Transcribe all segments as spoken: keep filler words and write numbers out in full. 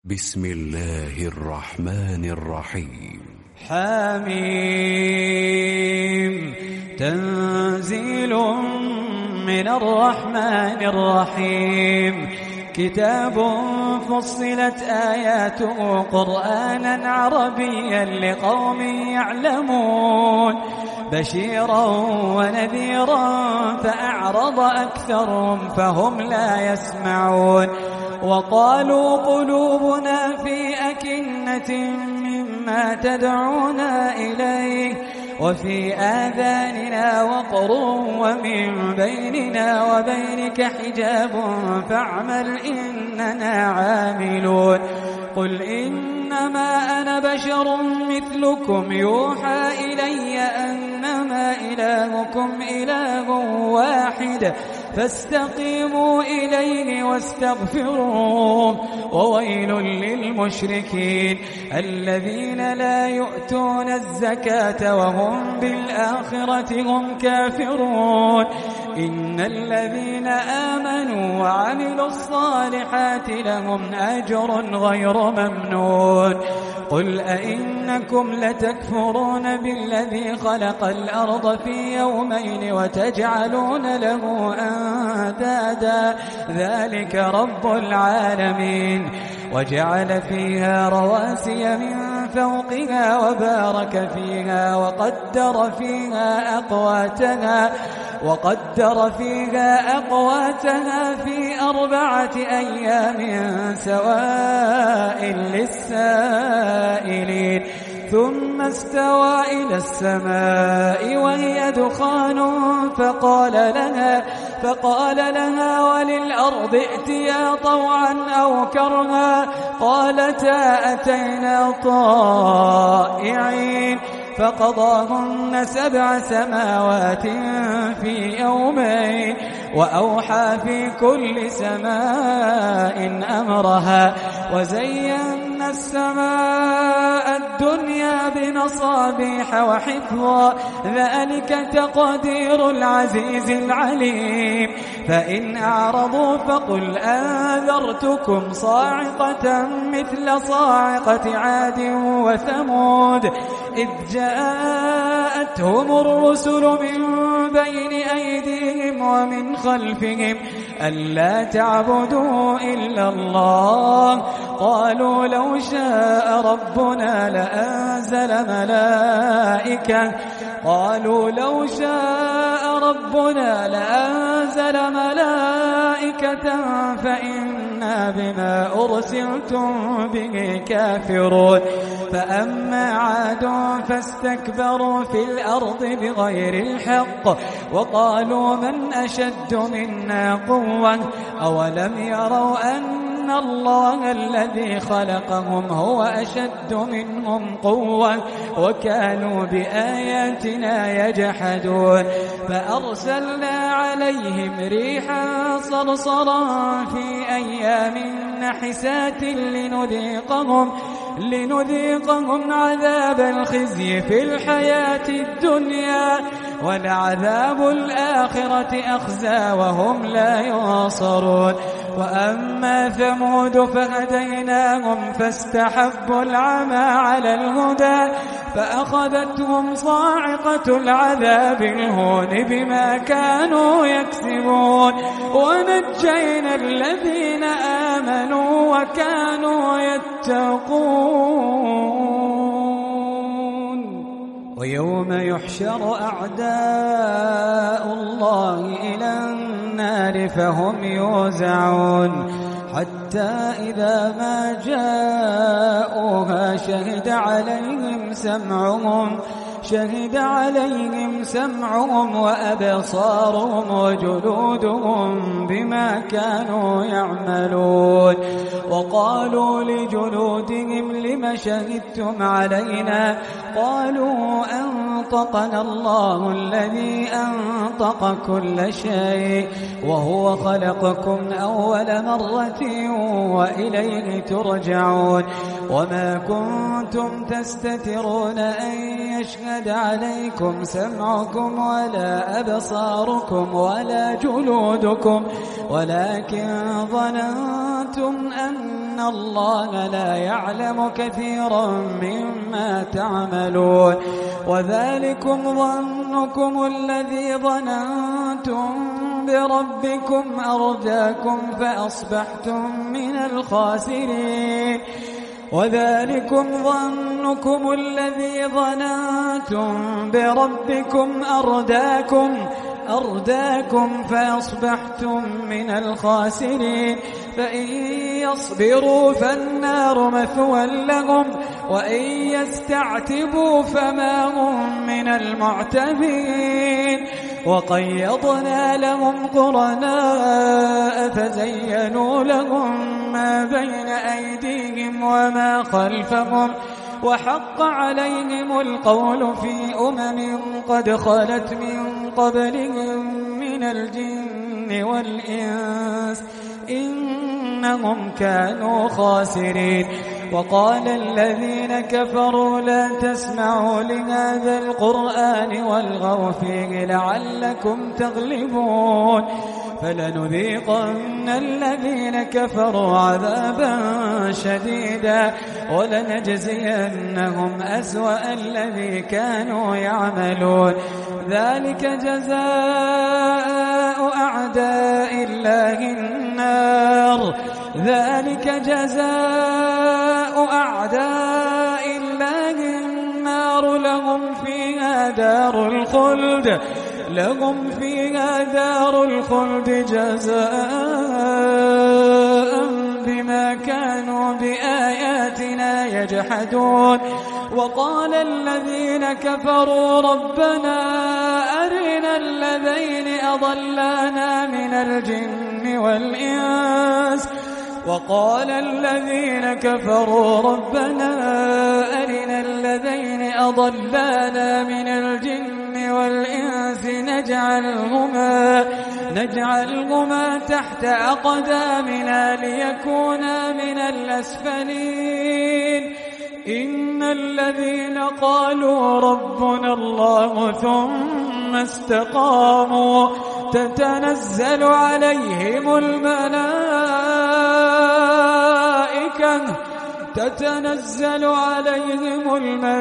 بسم الله الرحمن الرحيم. حميم تنزيل من الرحمن الرحيم. كتاب فصلت آياته قرآنا عربيا لقوم يعلمون بشيرا ونذيرا فأعرض أكثرهم فهم لا يسمعون. وقالوا قلوبنا في أكنة مما تدعونا إليه وفي آذاننا وقر ومن بيننا وبينك حجاب فاعمل إننا عاملون. قل إنما أنا بشر مثلكم يوحى إلي أنما إلهكم إله واحد فاستقيموا إليه واستغفروه. وويل للمشركين الذين لا يؤتون الزكاة وهم بالآخرة هم كافرون. إن الذين آمنوا وعملوا الصالحات لهم أجر غير ممنون. قل أئنكم لتكفرون بالذي خلق الأرض في يومين وتجعلون له أندادا ذلك رب العالمين. وجعل فيها رواسي من فوقها وبارك فيها وقدر فيها أقواتها وقدر فيها أقواتها في أربعة أيام سواء للسائلين. ثم استوى إلى السماء وهي دخان فقال لها فقال لها وللأرض ائتيا طوعا أو كرها قالتا أتينا طائعين. فقضاهن سبع سماوات في يومين وأوحى في كل سماء أمرها وزينا السماء الدنيا بمصابيح وحفظا ذلك تقدير العزيز العليم. فإن أعرضوا فقل أنذرتكم صاعقة مثل صاعقة عاد وثمود إذ جاءتهم الرسل من بين أيديهم ومن خلفهم ألا تعبدوا إلا الله قالوا لو شاء ربنا لأنزل ملائكة قالوا لو شاء ربنا لأنزل ملائكة فإنا بما أرسلتم به كافرون. فأما عاد فاستكبروا في الأرض بغير الحق وقالوا من أشد منا قوة أولم يروا أن إن الله الذي خلقهم هو أشد منهم قوة وكانوا بآياتنا يجحدون. فأرسلنا عليهم ريحا صرصرا في أيام نحسات لنذيقهم لنذيقهم عذاب الخزي في الحياة الدنيا ولعذاب الآخرة أخزى وهم لا ينصرون. وأما ثمود فهديناهم فاستحبوا العمى على الهدى فأخذتهم صاعقة العذاب الهون بما كانوا يكسبون. ونجينا الذين آمنوا وكانوا يتقون. ويوم يحشر أعداء الله إلى النار فهم يوزعون حتى إذا ما جاءوها شهد عليهم سمعهم شهد عليهم سمعهم وأبصارهم وجلودهم بما كانوا يعملون. وقالوا لجلودهم لم شهدتم علينا قالوا أنطقنا الله الذي أنطق كل شيء وهو خلقكم أول مرة وإليه ترجعون. وما كنتم تستترون أن يشهد عليكم سمعكم ولا أبصاركم ولا جلودكم ولكن ظننتم ظننتم أن الله لا يعلم كثيرا مما تعملون وذلكم ظنكم الذي ظننتم بربكم أرداكم فأصبحتم من الخاسرين وذلكم ظنكم الذي ظننتم بربكم أرداكم أرداكم فأصبحتم من الخاسرين فإن يصبروا فالنار مثوى لهم وإن يستعتبوا فما هم من المعتبين وقيضنا لهم قرناء فزينوا لهم ما بين أيديهم وما خلفهم وحق عليهم القول في أمم قد خلت من قبلهم من الجن والإنس إنهم كانوا خاسرين وقال الذين كفروا لا تسمعوا لهذا القرآن والغوا فيه لعلكم تغلبون فلنذيقن الذين كفروا عذابا شديدا ولنجزينهم أسوأ الذي كانوا يعملون ذلك جزاء أعداء الله النار ذلك جزاء أعداء الله النار لهم فيها دار الخلد لهم فيها دار الخلد جزاء بما كانوا بآياتنا يجحدون وقال الذين كفروا ربنا أرنا الذين أضلانا من الجن والإنس وقال الذين كفروا ربنا أرنا الذين أضلانا من الجن والإنس نجعلهما نجعلهما تحت أقدامنا ليكونا من الأسفلين إن الذين قالوا ربنا الله ثم استقاموا تتنزل عليهم الملائكة تتنزل عليهم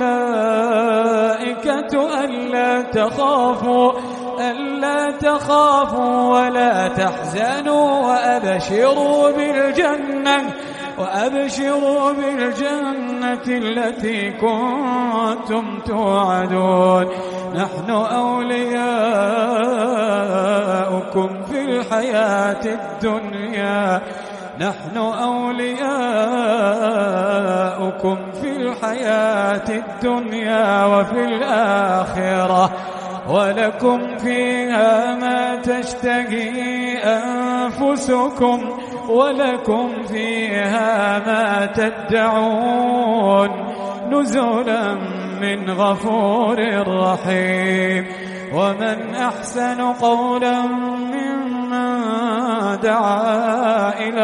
الملائكة ألا تخافوا ألا تخافوا ولا تحزنوا وأبشروا بالجنة وأبشروا بالجنة التي كنتم توعدون نحن أولياؤكم في الحياة الدنيا نحن أولياؤكم في الحياة الدنيا وفي الآخرة ولكم فيها ما تشتهي أنفسكم ولكم فيها ما تدعون نزلا من غفور رحيم ومن أحسن قولا ممن دعا إلى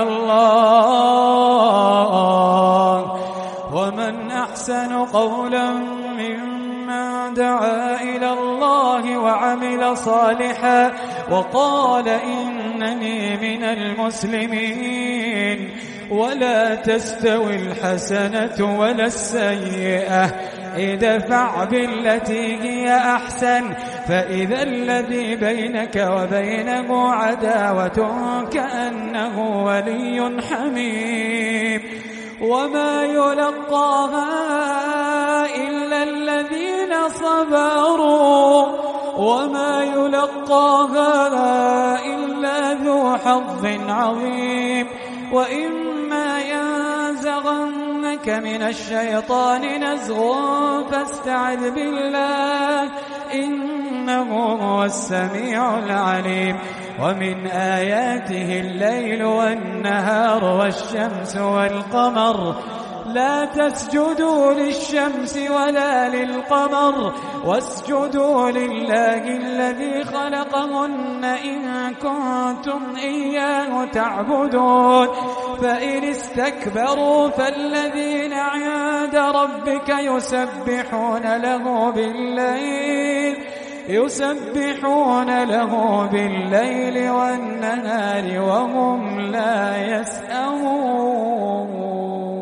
الله ومن أحسن قولا ممن دعا إلى الله وعمل صالحا وقال إنني من المسلمين ولا تستوي الحسنة ولا السيئة ادفع بالتي هي أحسن فإذا الذي بينك وبينه عداوة كأنه ولي حميم وما يلقاها إلا الذين صبروا وما يلقاها إلا ذو حظ عظيم وإما ينزغنك من الشيطان نزغ فاستعذ بالله إنه هو السميع العليم ومن آياته الليل والنهار والشمس والقمر لا تسجدوا للشمس ولا للقمر واسجدوا لله الذي خلقهن إن كنتم إياه تعبدون فإن استكبروا فالذين عند ربك يسبحون له بالليل يسبحون له بالليل والنهار وهم لا يسأمون.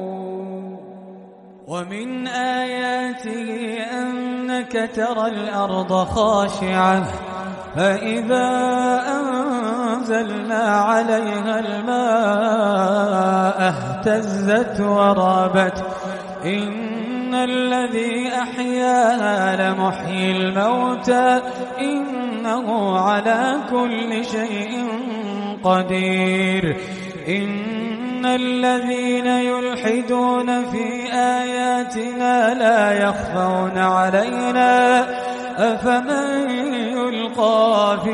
ومن آياته أنك ترى الأرض خاشعة فإذا أنزلنا عليها الماء اهتزت وربت إن الذي أحياها لمحيي الموتى إنه على كل شيء قدير. إن الذين يلحدون في آياتنا لا يخفون علينا أفمن يلقى في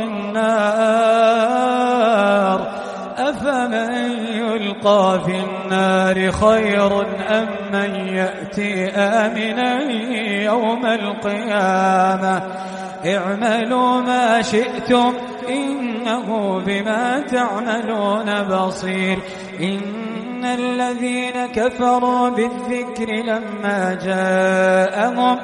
النار أفمن يلقى في النار خير أم من يأتي آمنا يوم القيامة اعملوا ما شئتم إنه بما تعملون بصير. إن الذين كفروا بالذكر لما جاءهم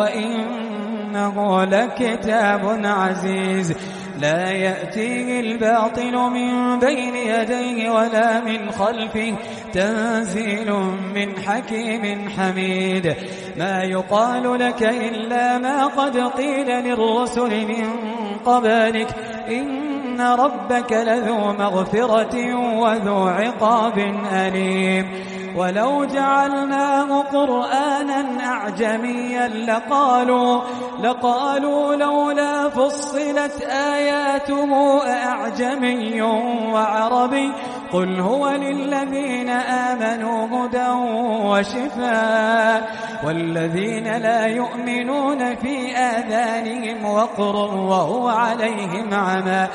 وإنه لكتاب عزيز لا يأتيه الباطل من بين يديه ولا من خلفه تنزيل من حكيم حميد. ما يقال لك إلا ما قد قيل للرسل من قبلك إن ربك لذو مغفرة وذو عقاب أليم. ولو جعلناه قرآنا أعجميا لقالوا, لقالوا لولا فصلت آياته أعجمي وعربي قل هو للذين آمنوا هدى وشفاء والذين لا يؤمنون في آذانهم وقر وهو عليهم عمى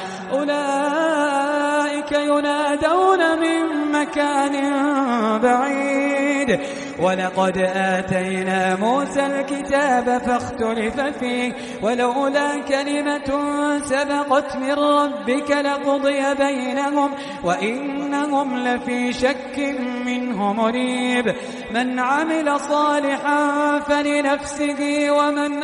أولئك ينادون من مكان بعيد. ولقد آتينا موسى الكتاب فاختلف فيه ولولا كلمة سبقت من ربك لقضي بينهم وإنهم لفي شك منه مريب. من عمل صالحا فلنفسه ومن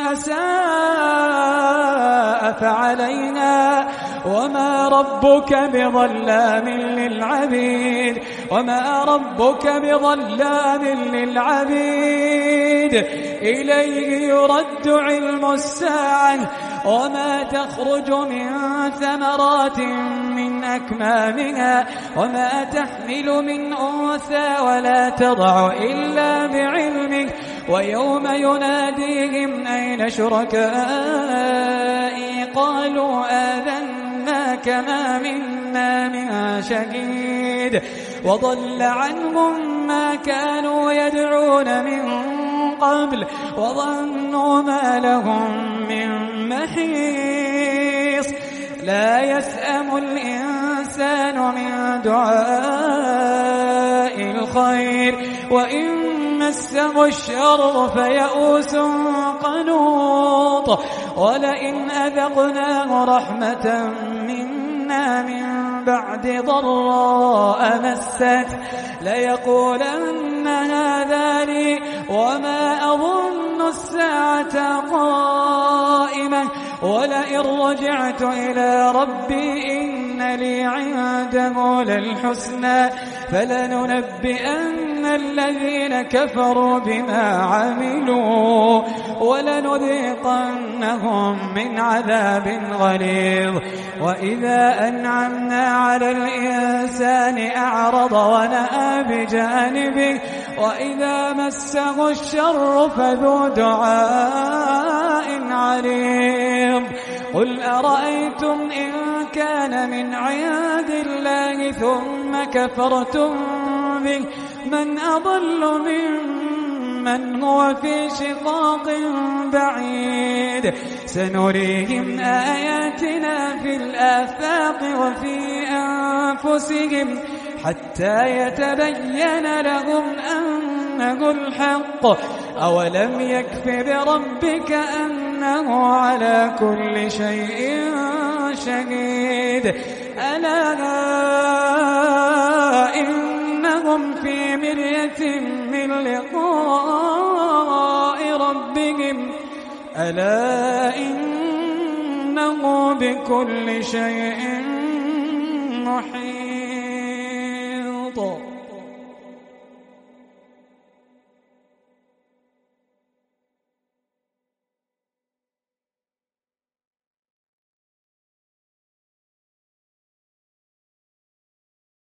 أساء فعلينا وما ربك بظلام للعبيد وما ربك بظلام للعبيد. إليه يرد علم الساعة وما تخرج من ثمرات من أكمامها وما تحمل من أنثى ولا تضع إلا بعلمه ويوم يناديهم أين شركائي قالوا آذناك ما منا من شهيد وضل عنهم ما كانوا يدعون من قبل وظنوا ما لهم من محيص. لا يسأم الإنسان من دعاء الخير وإن مسه الشر فيئوس قنوط. ولئن أذقناه رحمة منا من بعد ضراء مست ليقولن هذا لي وما أظن الساعة قائمة ولئن رجعت إلى ربي إن لي عنده للحسنى فلننبئن الذين كفروا بما عملوا ولنذيقنهم من عذاب غليظ. وإذا أنعمنا على الإنسان أعرض ونأى بجانبه وإذا مسه الشر فذو دعاء عريض. قل أرأيتم إن كان من عند الله ثم كفرتم به من أضل ممن هو في شقاق بعيد. سنريهم آياتنا في الآفاق وفي أنفسهم حتى يتبين لهم أنه الحق. أولم يكف بربك أنه على كل شيء شهيد. ألا إنهم في مرية من لقاء ربهم ألا إن إنه بكل شيء محيط.